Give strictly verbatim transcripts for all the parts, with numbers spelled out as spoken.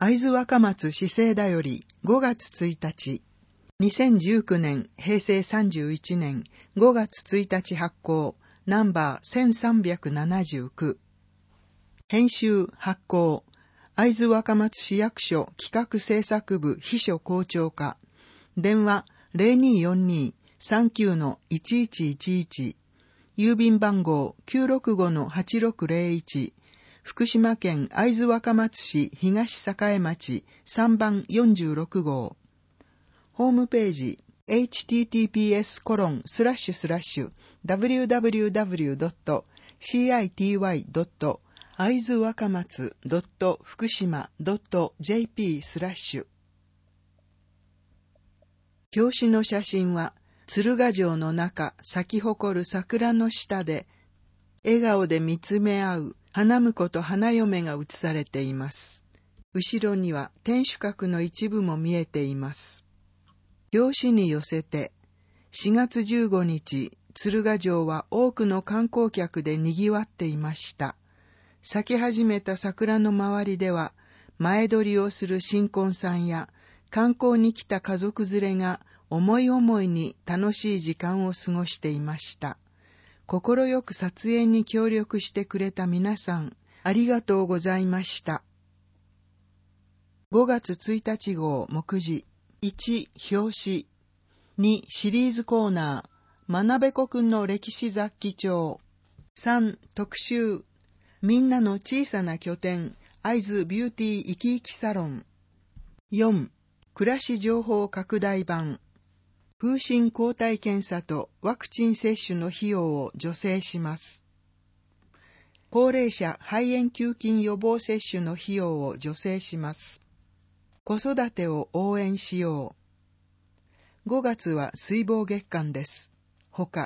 会津若松市政だよりごがつついたち、にせんじゅうきゅうねんへいせいさんじゅういちねんごがつついたち発行、ナンバーせんさんびゃくななじゅうきゅう。編集発行、会津若松市役所企画制作部秘書校長課。電話 ゼロにーよんにーさんきゅうのいちいちいちいち。郵便番号 きゅうろくごのはちろくゼロいち。福島県会津若松市東栄町さんばんよんじゅうろくごう。ホームページ エイチティーティーピーエスコロンスラッシュスラッシュダブリューダブリューダブリュードットシーアイティーワイドット会津若松ドット福島ドットジェーピースラッシュ。表紙の写真は鶴ヶ城の中咲き誇る桜の下で笑顔で見つめ合う花婿と花嫁が写されています。後ろには天守閣の一部も見えています。表紙に寄せてしがつじゅうごにち、鶴ヶ城は多くの観光客で賑わっていました。咲き始めた桜の周りでは前撮りをする新婚さんや観光に来た家族連れが思い思いに楽しい時間を過ごしていました。心よく撮影に協力してくれた皆さん、ありがとうございました。ごがつついたち号目次。いち、表紙。に、シリーズコーナー。真鍋子くんの歴史雑記帳。さん、特集。みんなの小さな拠点、会津ビューティー生き生きサロン。よん、暮らし情報拡大版。風疹抗体検査とワクチン接種の費用を助成します。高齢者肺炎球菌予防接種の費用を助成します。子育てを応援しよう。ごがつは水防月間です。ほか。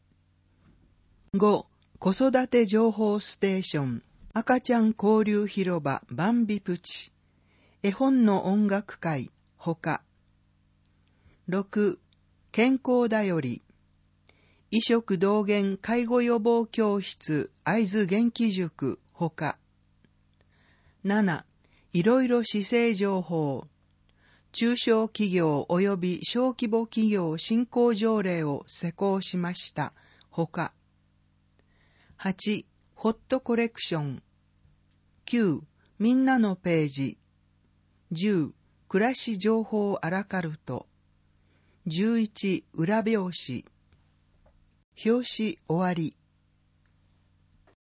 ご、子育て情報ステーション。赤ちゃん交流広場バンビプチ。絵本の音楽会。ほか。ろく、健康だより。医食同源介護予防教室会津元気塾ほか。なな、いろいろ市政情報。中小企業及び小規模企業振興条例を施行しました。ほか。はち、ホットコレクション。きゅう、みんなのページ。じゅう、暮らし情報アラカルト。じゅういち、裏表紙。表紙終わり。